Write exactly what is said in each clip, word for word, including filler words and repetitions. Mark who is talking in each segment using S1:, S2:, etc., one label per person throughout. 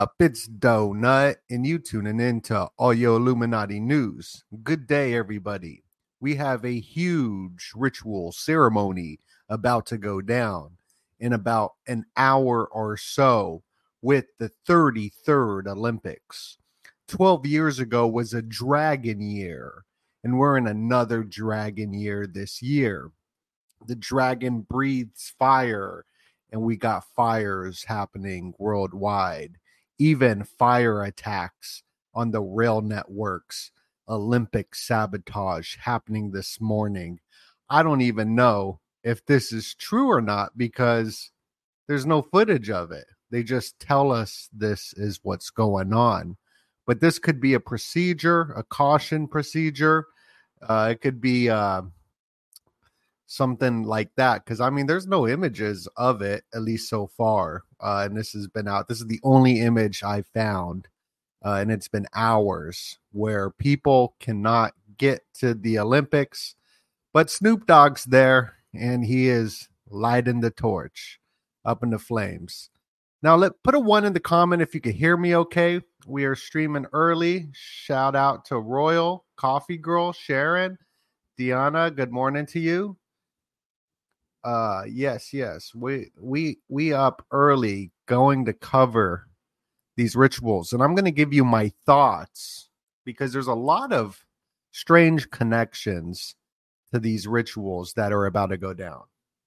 S1: up? It's Donut, and you tuning in to all your Illuminati news. Good day, everybody. We have a huge ritual ceremony about to go down in about an hour or so with the thirty-third Olympics. twelve years ago was a dragon year, and we're in another dragon year this year. The dragon breathes fire, and we got fires happening worldwide, even fire attacks on the rail networks, Olympic sabotage happening this morning. I don't even know if this is true or not because there's no footage of it. They just tell us this is what's going on. But this could be a procedure, a caution procedure. Uh, it could be uh, something like that, because I mean there's no images of it, at least so far, uh, and this has been out. This is the only image I found, uh, and it's been hours where people cannot get to the Olympics, but Snoop Dogg's there and he is lighting the torch up in the flames. Now, let put a one in the comment if you can hear me okay. We are streaming early. Shout out to Royal Coffee Girl, Sharon, Deanna, good morning to you. Uh yes, yes. We we we up early going to cover these rituals, and I'm going to give you my thoughts because there's a lot of strange connections to these rituals that are about to go down.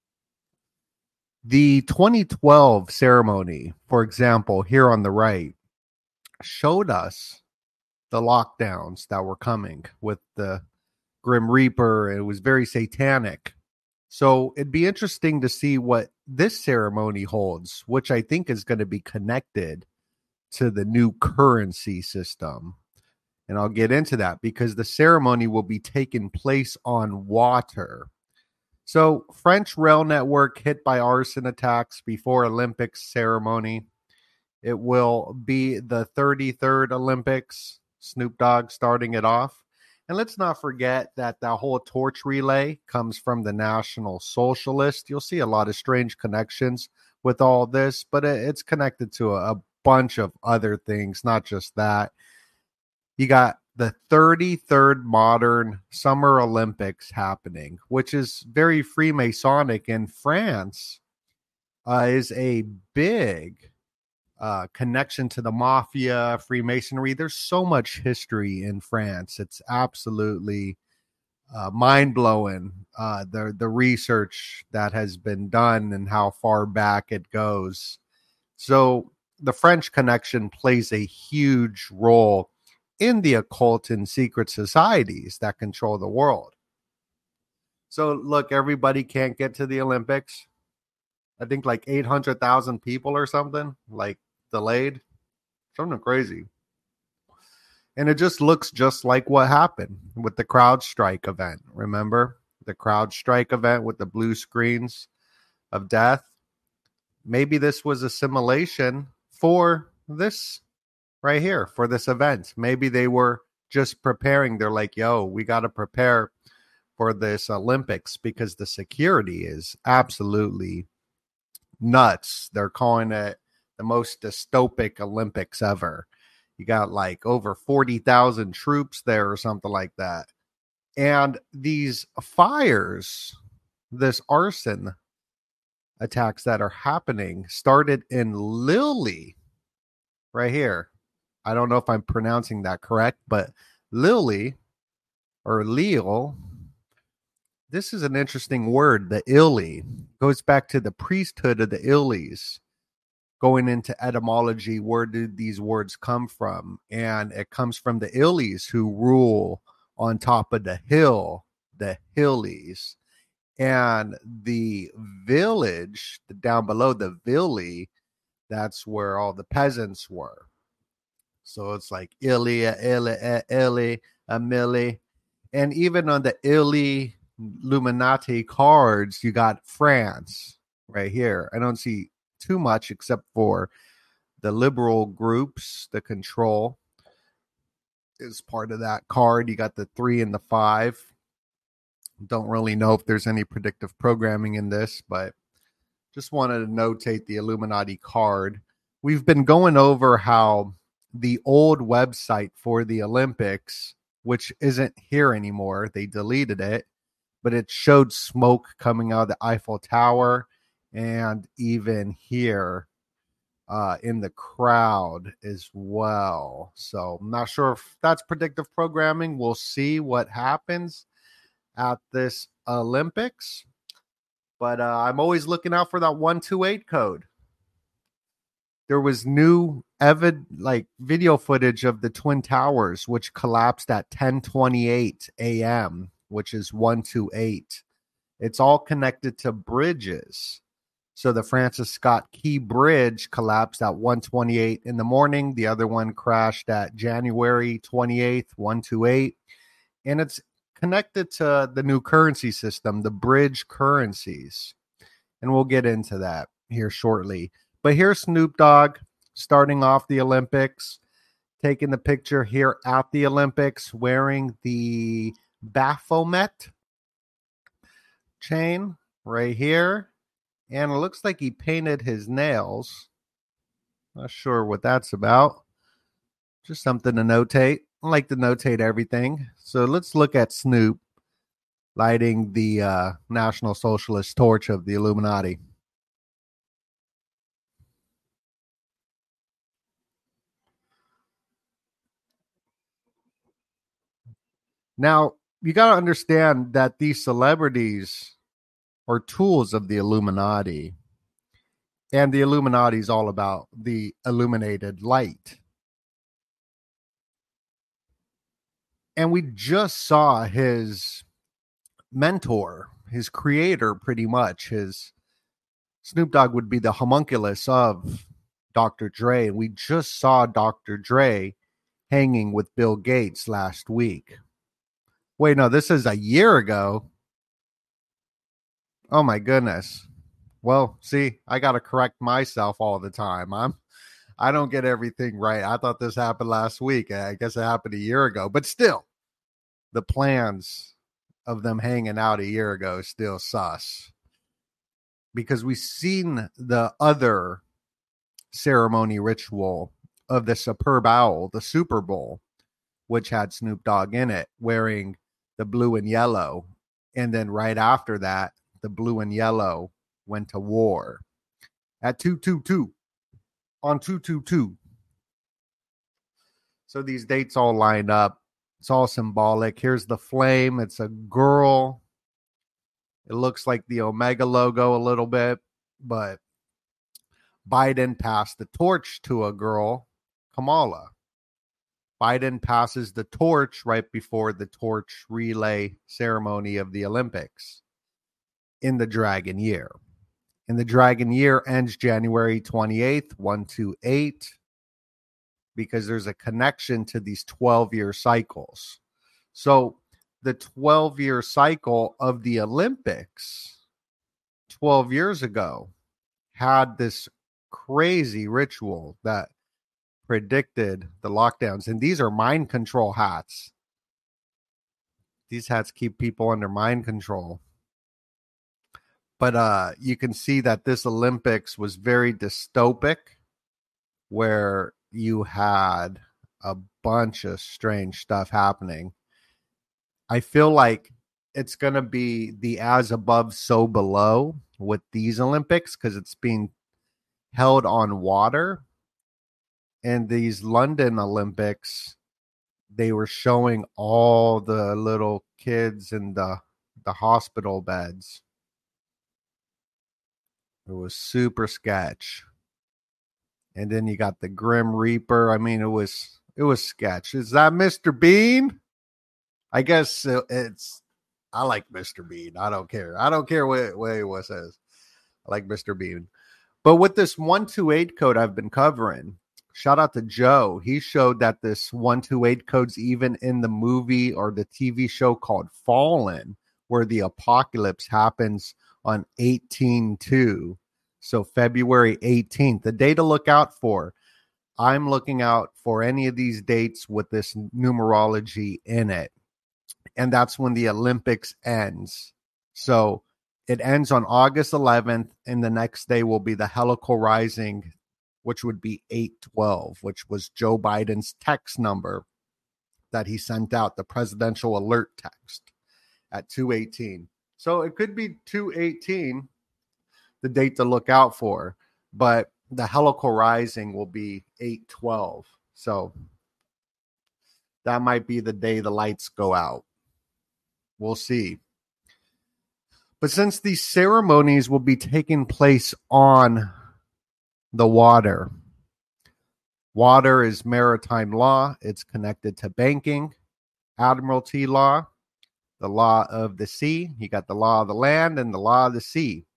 S1: The twenty twelve ceremony, for example, here on the right, showed us the lockdowns that were coming with the Grim Reaper. It was very satanic. So it'd be interesting to see what this ceremony holds, which I think is going to be connected to the new currency system. And I'll get into that because the ceremony will be taking place on water. So French rail network hit by arson attacks before Olympics ceremony. It will be the thirty-third Olympics. Snoop Dogg starting it off. And let's not forget that the whole torch relay comes from the National Socialist. You'll see a lot of strange connections with all this, but it's connected to a, a bunch of other things, not just that. You got the thirty-third modern Summer Olympics happening, which is very Freemasonic in France, uh, is a big Uh, connection to the mafia, Freemasonry. There's so much history in France. It's absolutely uh, mind-blowing, uh, the, the research that has been done and how far back it goes. So the French connection plays a huge role in the occult and secret societies that control the world. So look, everybody can't get to the Olympics. I think like eight hundred thousand people or something, like delayed. Something crazy. And it just looks just like what happened with the CrowdStrike event. Remember the CrowdStrike event with the blue screens of death? Maybe this was a simulation for this right here, for this event. Maybe they were just preparing. They're like, yo, we got to prepare for this Olympics because the security is absolutely nuts. They're calling it the most dystopic Olympics ever. You got like over forty thousand troops there or something like that. And these fires, this arson attacks that are happening started in Lille, right here. I don't know if I'm pronouncing that correct, but Lille or Lille, this is an interesting word. The Ili goes back to the priesthood of the Ilis. Going into etymology, where did these words come from? And it comes from the Ilis who rule on top of the hill, the Hillies. And the village down below, the Villi, that's where all the peasants were. So it's like Ilia, Ili, Ili, Amili. And even on the Ili Illuminati cards, you got France right here. I don't see too much except for the liberal groups. The control is part of that card. You got the three and the five. Don't really know if there's any predictive programming in this, but just wanted to notate the Illuminati card, we've been going over how the old website for the Olympics, which isn't here anymore, they deleted it, but it showed smoke coming out of the Eiffel Tower and even here uh, in the crowd as well. So I'm not sure if that's predictive programming. We'll see what happens at this Olympics. But uh, I'm always looking out for that one two eight code. There was new evid like video footage of the Twin Towers, which collapsed at ten twenty-eight a.m., which is one two eight. It's all connected to bridges. So the Francis Scott Key Bridge collapsed at one twenty-eight in the morning. The other one crashed at January twenty-eighth, one two eight. And it's connected to the new currency system, the bridge currencies. And we'll get into that here shortly. But here's Snoop Dogg starting off the Olympics, taking the picture here at the Olympics, wearing the Baphomet chain right here. And it looks like he painted his nails. Not sure what that's about. Just something to notate. I like to notate everything. So let's look at Snoop lighting the uh, National Socialist torch of the Illuminati. Now, you got to understand that these celebrities are tools of the Illuminati. And the Illuminati is all about the illuminated light. And we just saw his mentor, his creator, pretty much. His Snoop Dogg would be the homunculus of Doctor Dre. We just saw Doctor Dre hanging with Bill Gates last week. Wait, no, this is a year ago. Oh my goodness. Well, see, I got to correct myself all the time. I'm I don't get everything right. I thought this happened last week. I guess it happened a year ago. But still, the plans of them hanging out a year ago is still sus. Because we've seen the other ceremony ritual of the Superb Owl, the Super Bowl, which had Snoop Dogg in it, wearing the blue and yellow. And then right after that, the blue and yellow went to war at two two two on two two two. So these dates all lined up. It's all symbolic. Here's the flame. It's a girl. It looks like the Omega logo a little bit, but Biden passed the torch to a girl, Kamala. Biden passes the torch right before the torch relay ceremony of the Olympics in the Dragon Year. And the Dragon Year ends January twenty-eighth, one two eight, because there's a connection to these twelve-year cycles. So the twelve-year cycle of the Olympics twelve years ago had this crazy ritual that predicted the lockdowns. And these are mind control hats. These hats keep people under mind control. But uh, you can see that this Olympics was very dystopic, where you had a bunch of strange stuff happening. I feel like it's going to be the as above, so below with these Olympics, because it's being held on water. And these London Olympics, they were showing all the little kids in the, the hospital beds. It was super sketch. And then you got the Grim Reaper. I mean, it was it was sketch. Is that Mister Bean? I guess it's. I like Mister Bean. I don't care. I don't care what what it says. I like Mister Bean. But with this one two eight code I've been covering, shout out to Joe. He showed that this one two eight code's even in the movie or the T V show called Fallen, where the apocalypse happens on eighteen two. So February eighteenth, the day to look out for. I'm looking out for any of these dates with this numerology in it. And that's when the Olympics ends. So it ends on August eleventh, and the next day will be the Helical Rising which would be eight twelve, which was Joe Biden's text number that he sent out, the presidential alert text at two eighteen. So it could be two eighteen, the date to look out for, but the helical rising will be eight twelve. So that might be the day the lights go out. We'll see. But since these ceremonies will be taking place on the water, water is maritime law. It's connected to banking, admiralty law, the law of the sea. You got the law of the land and the law of the sea.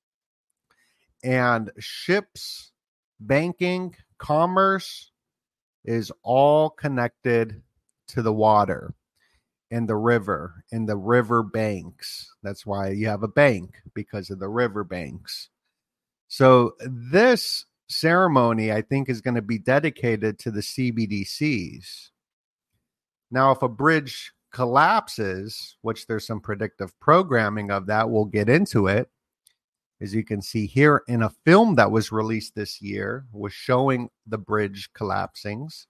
S1: And ships, banking, commerce is all connected to the water and the river and the river banks. That's why you have a bank, because of the river banks. So this ceremony, I think, is going to be dedicated to the C B D Cs. Now, if a bridge collapses, which there's some predictive programming of that, we'll get into it. As you can see here in a film that was released this year, was showing the bridge collapsings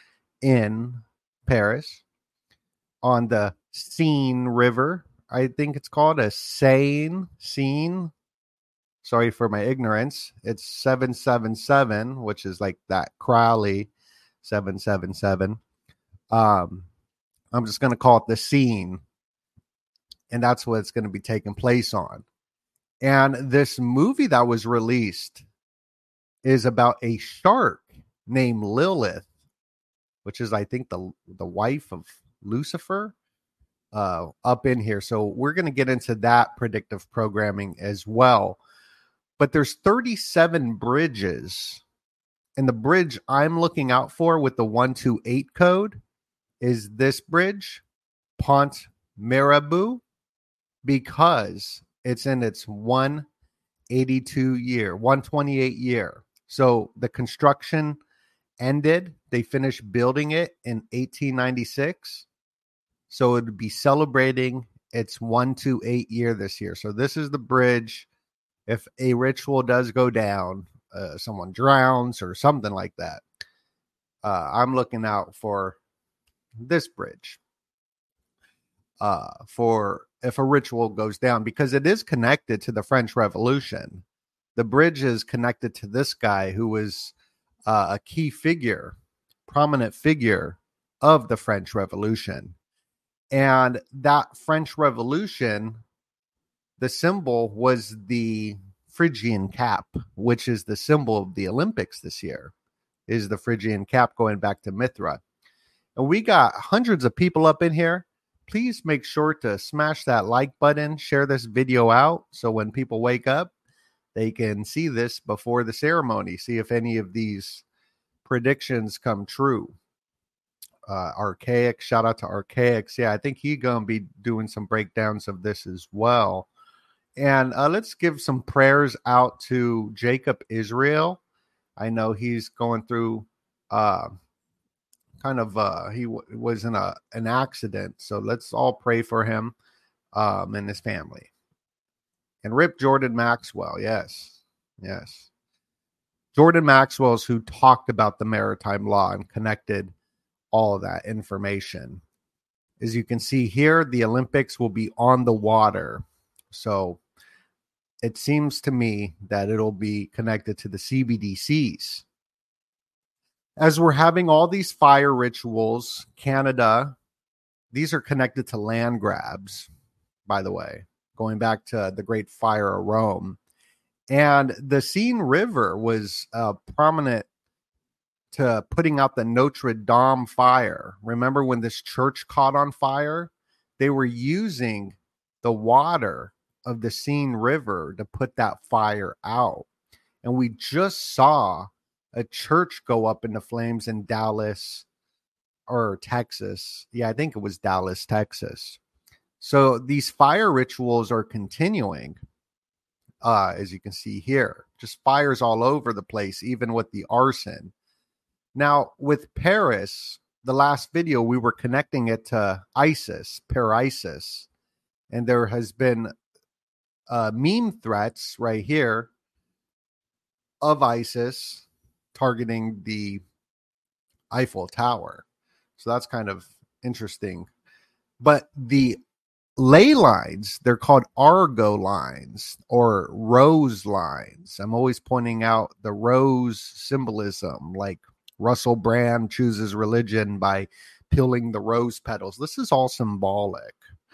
S1: in Paris on the Seine River. I think it's called a Seine, Seine. Sorry for my ignorance. It's seven seven seven, which is like that Crowley seven seven seven. Um, I'm just going to call it the Seine. And that's what it's going to be taking place on. And this movie that was released is about a shark named Lilith, which is, I think, the, the wife of Lucifer, uh, up in here. So we're going to get into that predictive programming as well. But there's thirty-seven bridges. And the bridge I'm looking out for with the one two eight code is this bridge, Pont Mirabeau, because it's in its one eighty-two year, one twenty-eight year. So the construction ended. They finished building it in eighteen ninety-six. So it would be celebrating its one twenty-eight year this year. So this is the bridge. If a ritual does go down, uh, someone drowns or something like that, uh, I'm looking out for this bridge. Uh, for if a ritual goes down, because it is connected to the French Revolution. The bridge is connected to this guy who was uh, a key figure, prominent figure of the French Revolution. And that French Revolution, the symbol was the Phrygian cap, which is the symbol of the Olympics this year, is the Phrygian cap going back to Mithra. And we got hundreds of people up in here. Please make sure to smash that like button, share this video out, so when people wake up, they can see this before the ceremony, see if any of these predictions come true. Uh, Archaic, shout out to Archaics. Yeah, I think he's going to be doing some breakdowns of this as well. And uh, let's give some prayers out to Jacob Israel. I know he's going through uh, kind of, uh, he w- was in a an accident. So let's all pray for him um, and his family. And rip Jordan Maxwell. Yes, yes. Jordan Maxwell's who talked about the maritime law and connected all of that information. As you can see here, the Olympics will be on the water. So it seems to me that it'll be connected to the C B D Cs. As we're having all these fire rituals, Canada, these are connected to land grabs, by the way, going back to the Great Fire of Rome. And the Seine River was uh, prominent to putting out the Notre Dame fire. Remember when this church caught on fire? They were using the water of the Seine River to put that fire out. And we just saw a church go up into flames in Dallas or Texas. Yeah, I think it was Dallas, Texas. So these fire rituals are continuing, uh, as you can see here. Just fires all over the place, even with the arson. Now, with Paris, the last video, we were connecting it to ISIS, Par-ISIS. And there has been uh, meme threats right here of ISIS targeting the Eiffel Tower. So that's kind of interesting. But the ley lines, they're called Argo lines or rose lines. I'm always pointing out the rose symbolism, like Russell Brand chooses religion by peeling the rose petals. This is all symbolic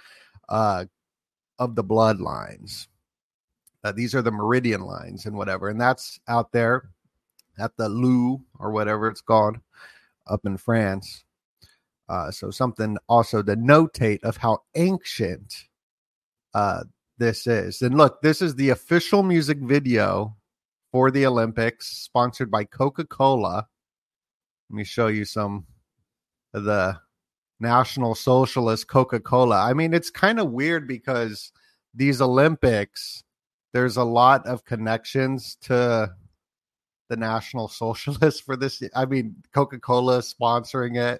S1: uh, of the bloodlines. Uh, these are the meridian lines and whatever. And that's out there at the Louvre or whatever it's called up in France. Uh, so something also to notate of how ancient uh, this is. And look, this is the official music video for the Olympics, sponsored by Coca-Cola. Let me show you some of the National Socialist Coca-Cola. I mean, it's kind of weird because these Olympics, there's a lot of connections to the National Socialists for this. I mean, Coca-Cola sponsoring it.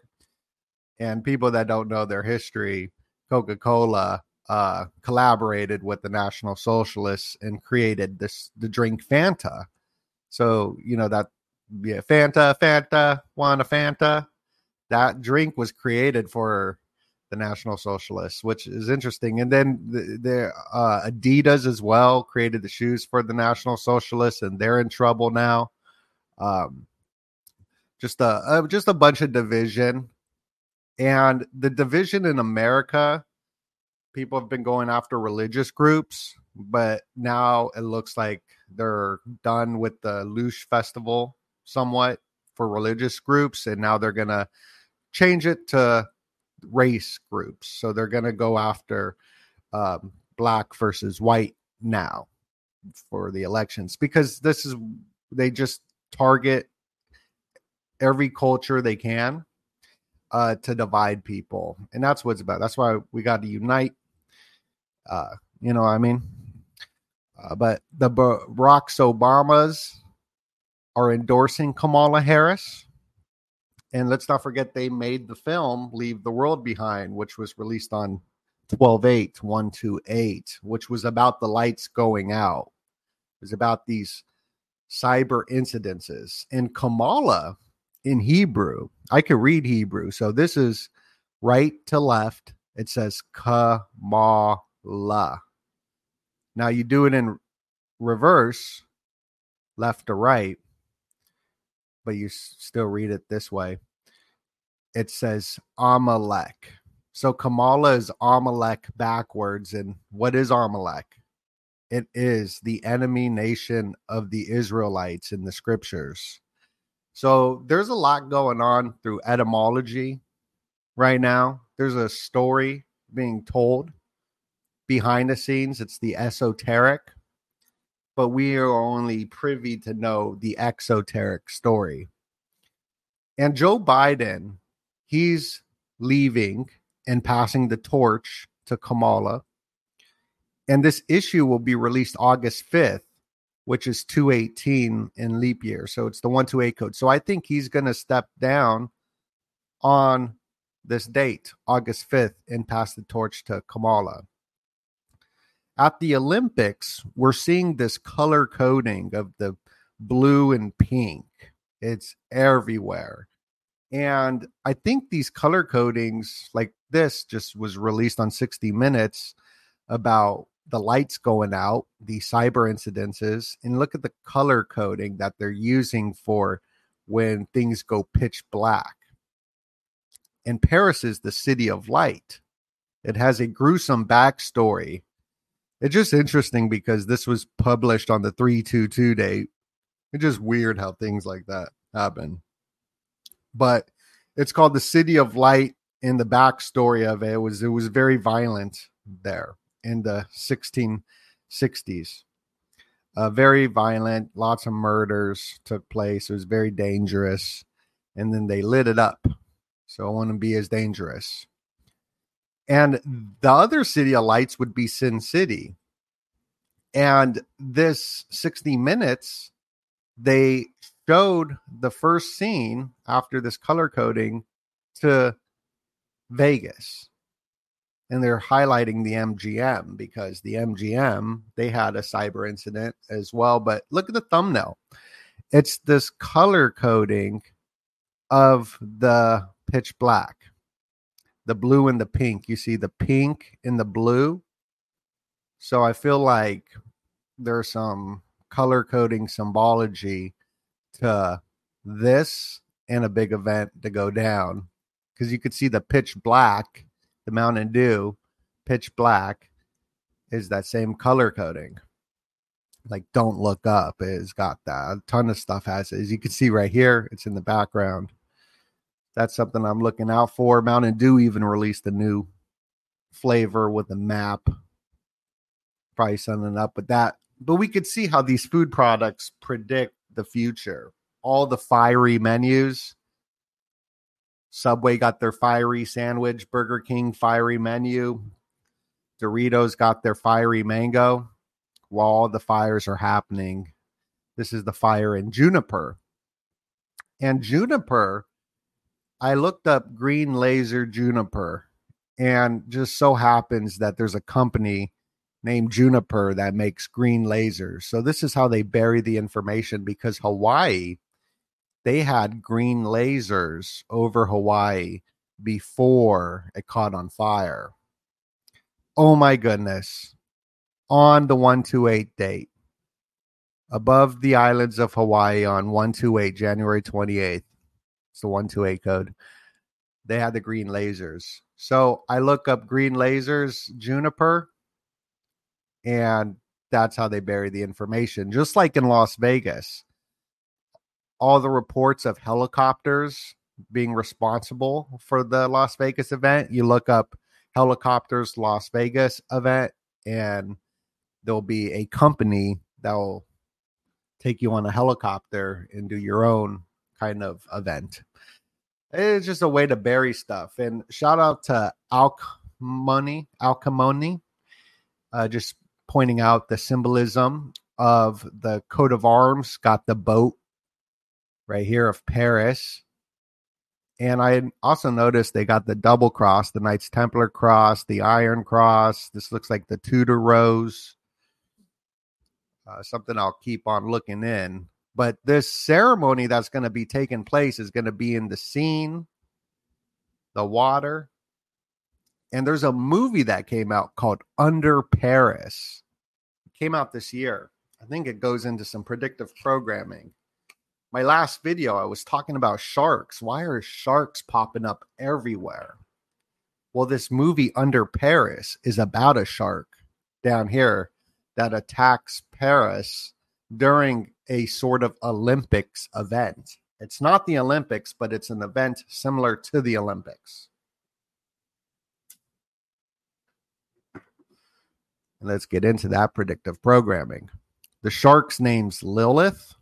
S1: And people that don't know their history, Coca-Cola uh, collaborated with the National Socialists and created this the drink Fanta. So, you know, that yeah, Fanta, Fanta, want a Fanta? That drink was created for the National Socialists, which is interesting. And then the, the uh, Adidas as well created the shoes for the National Socialists, and they're in trouble now. Um, just a uh, just a bunch of division. And the division in America, people have been going after religious groups, but now it looks like they're done with the Lush Festival somewhat for religious groups, and now they're going to change it to race groups. So they're going to go after um, black versus white now for the elections, because this is, they just target every culture they can. Uh, to divide people. And that's what it's about. That's why we got to unite. Uh, you know what I mean? Uh, but the Barack Obamas are endorsing Kamala Harris. And let's not forget they made the film Leave the World Behind, which was released on twelve eight, one two eight, which was about the lights going out. It was about these cyber incidences. And Kamala, in Hebrew, I could read Hebrew. So this is right to left. It says Kamala. Now you do it in reverse, left to right, but you still read it this way. It says Amalek. So Kamala is Amalek backwards. And what is Amalek? It is the enemy nation of the Israelites in the scriptures. So there's a lot going on through etymology right now. There's a story being told behind the scenes. It's the esoteric, but we are only privy to know the exoteric story. And Joe Biden, he's leaving and passing the torch to Kamala. And this issue will be released August fifth, which is two eighteen in leap year. So it's the one two eight code. So I think he's going to step down on this date, August fifth, and pass the torch to Kamala. At the Olympics, we're seeing this color coding of the blue and pink. It's everywhere. And I think these color codings like this just was released on sixty minutes about the lights going out, the cyber incidences, and look at the color coding that they're using for when things go pitch black. And Paris is the city of light. It has a gruesome backstory. It's just interesting because this was published on the three two two date. It's just weird how things like that happen. But it's called the City of Light, and the backstory of it was it was very violent there in the sixteen sixties. Uh, very violent, lots of murders took place. It was very dangerous. And then they lit it up. So I want to be as dangerous. And the other city of lights would be Sin City. And this sixty minutes, they showed the first scene after this color coding to Vegas. And they're highlighting the M G M because the M G M, they had a cyber incident as well. But look at the thumbnail. It's this color coding of the pitch black, the blue and the pink. You see the pink and the blue. So I feel like there's some color coding symbology to this and a big event to go down, because you could see the pitch black, the Mountain Dew pitch black is that same color coding. Like Don't Look Up has got that. A ton of stuff has it. As you can see right here, it's in the background. That's something I'm looking out for. Mountain Dew even released a new flavor with a map. Probably something up with that. But we could see how these food products predict the future. All the fiery menus. Subway got their fiery sandwich. Burger King fiery menu. Doritos got their fiery mango. While all the fires are happening, this is the fire in Juniper. And Juniper, I looked up green laser Juniper, and just so happens that there's a company named Juniper that makes green lasers. So this is how they bury the information, because Hawaii, they had green lasers over Hawaii before it caught on fire. Oh my goodness. On the one twenty-eight date, above the islands of Hawaii on one twenty-eight, January twenty-eighth, it's the one twenty-eight code, they had the green lasers. So I look up green lasers, Juniper, and that's how they bury the information. Just like in Las Vegas, all the reports of helicopters being responsible for the Las Vegas event, you look up helicopters Las Vegas event, and there'll be a company that will take you on a helicopter and do your own kind of event. It's just a way to bury stuff. And shout out to Alcamoni, Alcamoni, uh, just pointing out the symbolism of the coat of arms. Got the boat right here of Paris. And I also noticed they got the double cross, the Knights Templar cross, the Iron Cross. This looks like the Tudor Rose. Uh, something I'll keep on looking in. But this ceremony that's going to be taking place is going to be in the scene, the water. And there's a movie that came out called Under Paris. It came out this year. I think it goes into some predictive programming. My last video, I was talking about sharks. Why are sharks popping up everywhere? Well, this movie Under Paris is about a shark down here that attacks Paris during a sort of Olympics event. It's not the Olympics, but it's an event similar to the Olympics. And let's get into that predictive programming. The shark's name's Lilith.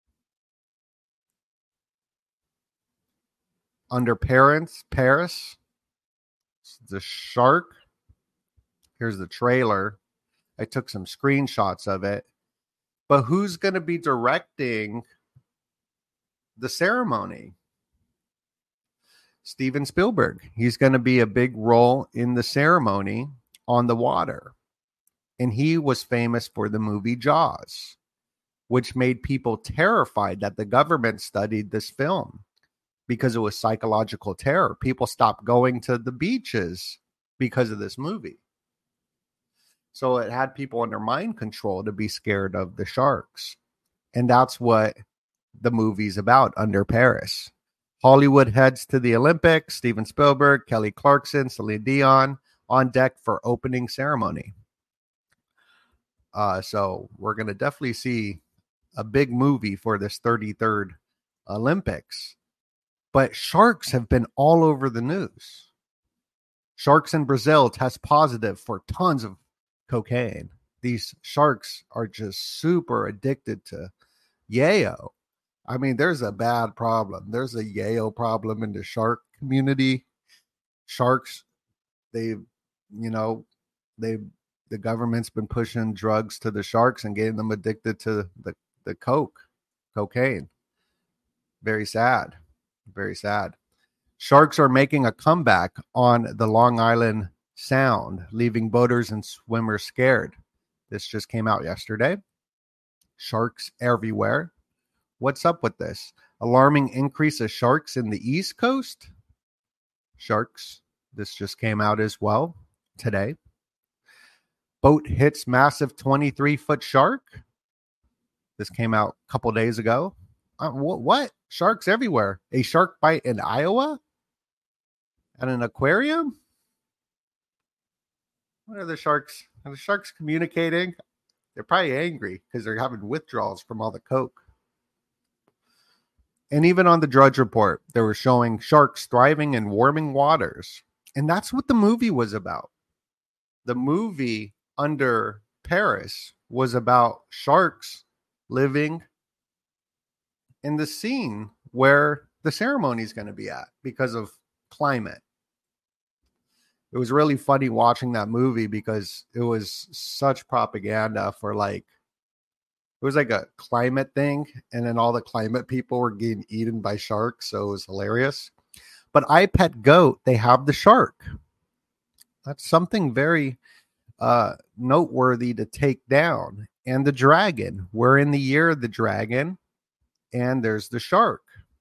S1: Under Paris, Paris. The shark. Here's the trailer. I took some screenshots of it. But who's going to be directing the ceremony? Steven Spielberg. He's going to be a big role in the ceremony on the water. And he was famous for the movie Jaws, which made people terrified that the government studied this film because it was psychological terror. People stopped going to the beaches because of this movie. So it had people under mind control to be scared of the sharks. And that's what the movie's about, Under Paris. Hollywood heads to the Olympics. Steven Spielberg, Kelly Clarkson, Celine Dion on deck for opening ceremony. Uh, so we're going to definitely see a big movie for this thirty-third Olympics. But sharks have been all over the news. Sharks in Brazil test positive for tons of cocaine. These sharks are just super addicted to yayo. I mean, there's a bad problem. There's a yayo problem in the shark community. Sharks, they, you know, they, the government's been pushing drugs to the sharks and getting them addicted to the, the coke, cocaine. Very sad. Very sad. Sharks are making a comeback on the Long Island Sound, leaving boaters and swimmers scared. This just came out yesterday. Sharks everywhere. What's up with this? Alarming increase of sharks in the East Coast? Sharks. This just came out as well today. Boat hits massive twenty-three foot shark. This came out a couple days ago. Uh, what, what? Sharks everywhere. A shark bite in Iowa? At an aquarium? What are the sharks? Are the sharks communicating? They're probably angry because they're having withdrawals from all the coke. And even on the Drudge Report, they were showing sharks thriving in warming waters. And that's what the movie was about. The movie Under Paris was about sharks living in the scene where the ceremony is going to be at because of climate. It was really funny watching that movie because it was such propaganda for like, it was like a climate thing. And then all the climate people were getting eaten by sharks. So it was hilarious. But iPet Goat, they have the shark. That's something very uh, noteworthy to take down. And the dragon. We're in the year of the dragon. And there's the shark.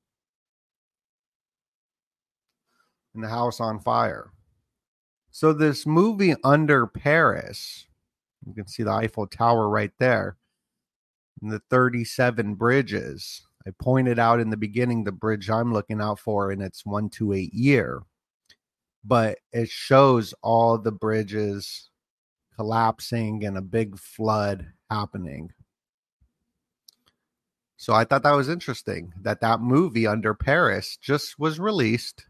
S1: And the house on fire. So this movie Under Paris, you can see the Eiffel Tower right there, and the thirty-seven bridges. I pointed out in the beginning the bridge I'm looking out for, and it's one two eight year. But it shows all the bridges collapsing and a big flood happening. So I thought that was interesting that that movie Under Paris just was released.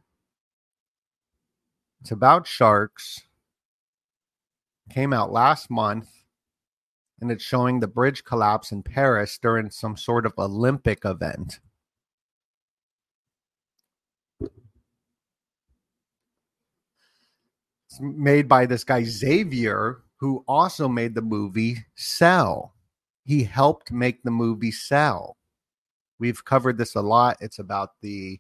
S1: It's about sharks. Came out last month. And it's showing the bridge collapse in Paris during some sort of Olympic event. It's made by this guy Xavier, who also made the movie Cell. He helped make the movie Cell. We've covered this a lot. It's about the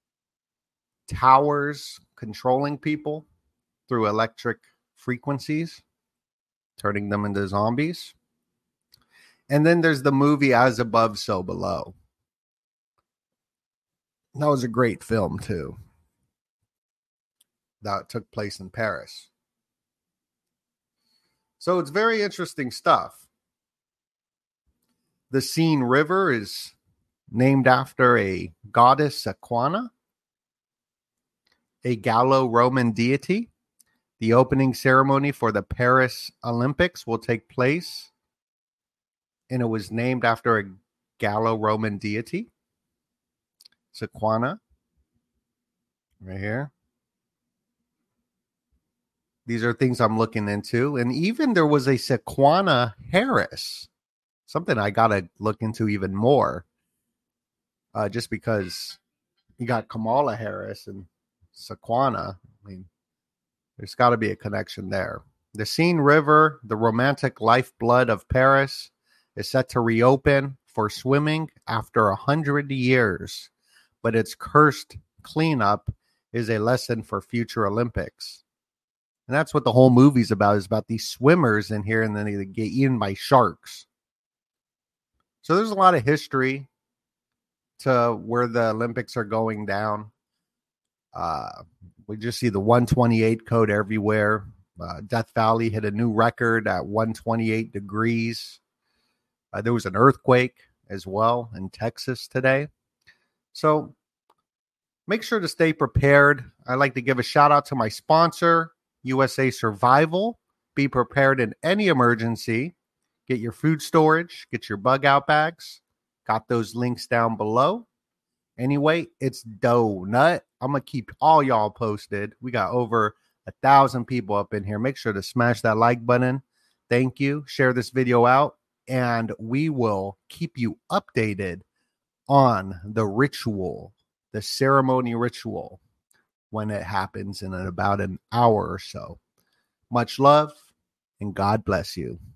S1: towers controlling people through electric frequencies, turning them into zombies. And then there's the movie As Above, So Below. That was a great film, too. That took place in Paris. So it's very interesting stuff. The Seine River is named after a goddess Sequana, a Gallo-Roman deity. The opening ceremony for the Paris Olympics will take place, and it was named after a Gallo-Roman deity, Sequana, right here. These are things I'm looking into. And even there was a Sequana Harris, something I got to look into even more, uh, just because you got Kamala Harris and Sequana. I mean, there's got to be a connection there. The Seine River, the romantic lifeblood of Paris, is set to reopen for swimming after a hundred years, but its cursed cleanup is a lesson for future Olympics. And that's what the whole movie's about, is about these swimmers in here, and then they get eaten by sharks. So there's a lot of history to where the Olympics are going down. Uh, we just see the one twenty-eight code everywhere. Uh, Death Valley hit a new record at one twenty-eight degrees. Uh, there was an earthquake as well in Texas today. So make sure to stay prepared. I'd like to give a shout out to my sponsor, U S A Survival. Be prepared in any emergency. Get your food storage. Get your bug out bags. Got those links down below. Anyway, it's Donut. I'm going to keep all y'all posted. We got over a thousand people up in here. Make sure to smash that like button. Thank you. Share this video out. And we will keep you updated on the ritual, the ceremony ritual, when it happens in about an hour or so. Much love, and God bless you.